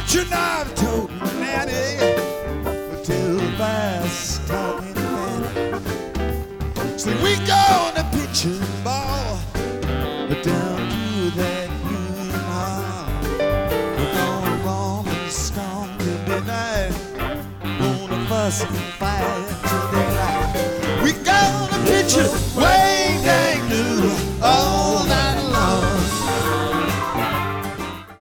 you not have told Nanny till fast talking Nanny. See, we gonna pitch a ball down to that Union Hall. We're gonna roam and storm till midnight. Gonna fuss and fight till daylight. We gonna pitch it way